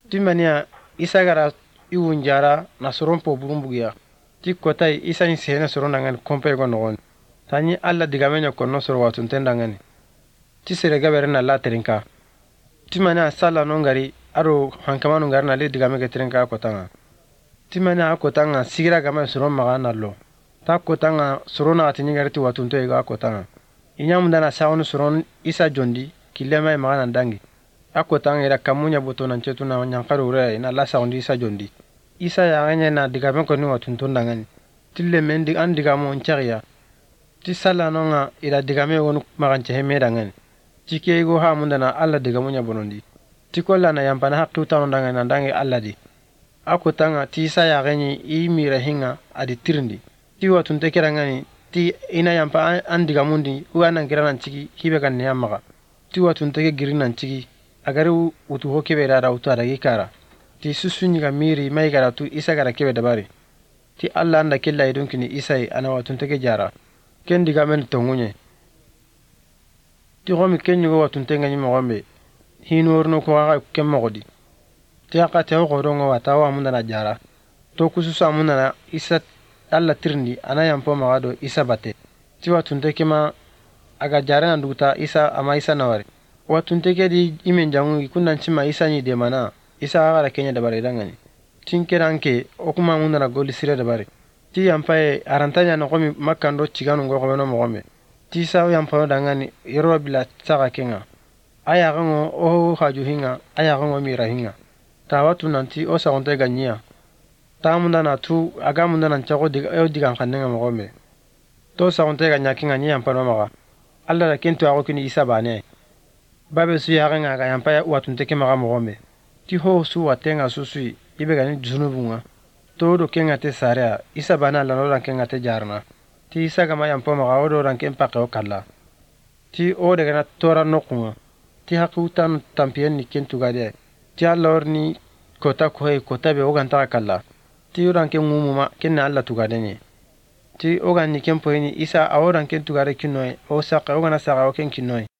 ti mania isa gara iwunjara na soron po burumbugiya ti kotai isa ni sene soron dangan kompe go nogon tani alla digamenya konno soro watun tendangani ti sere gabere na la terinka ti mania sala nongari aro hankamanu ngarna le digame ke terinka kotanga ti mania kotanga sigira gama soron maga nallo ta kotanga sorona atini garti watun to ega kotanga inyamundana sawonu soron isa jondi kilema maga nandangi akotanga ira kamunya boto nan cetuna nyankaro re na la sawndi isa jondi isa ya ganya na digame ko ni watun to ndangani tille mendi an digamo nchariya ti sala nonga ira digame wonu maganche heme dangani tike go ha mundana alla digamunya bonondi tikolla na yampana hakku tanu ndangani nandangi alla di akotanga ti isa ya ganyi i mira hinga adi tirndi ti watun te kirangani ti ina yampa an digamundi uana ngiranan cigi hibe kan ne amaga ti watun te girinan cigi agari utu ho kebe dara utu adagi kara ti susunyi ga miri mai gara tu isa gara kebe dabari ti alla anda killa idun kini isai ana watun te jara ken digamen tongunye ti gomi kenyu go watun te ngani mo gombe hinorno ko aga kemmo godi ti aka te ko rongo watawa mundana jara to kususa mundana isa alla tirndi ana yampo magado isa bate ti watun te kema aga jara nduta isa ama isa nawari watun te di imen jangu kunnan cima isa ni de mana isa aga kenya dabare dangani tinkeranke okuma mundana goli sire dabare ti yampae arantanya no komi makando ciganu ngo ko no mo gombe ti sa yampo dangani yoro bila saka kenga aya gango o haju hinga aya gango mira hinga ta watu nanti o sa onte ganya ta mundana tu aga mundana chago digan kannga mo gombe to sa onte ganya kinga ni yampa no maga alla da kento ago kini isa bane babe su ya ganga ga yampa watun te kema mo gombe ti ho su watenga susui ibe gani junubunga to do kenga te sarea isa bana la no ran kenga te jarna ti isa ga ma yampa maga o do ran ken pakke o kala ti o de gana tora nokunga ti hakutan tampien ni kentu gade ti allorni kota kota be o ganta kala ti ran ken mumuma ken alla tugadeni ti o gan ni ken poini isa aworan ken tugare kinoi o saqa o gana saqa o ken kinoi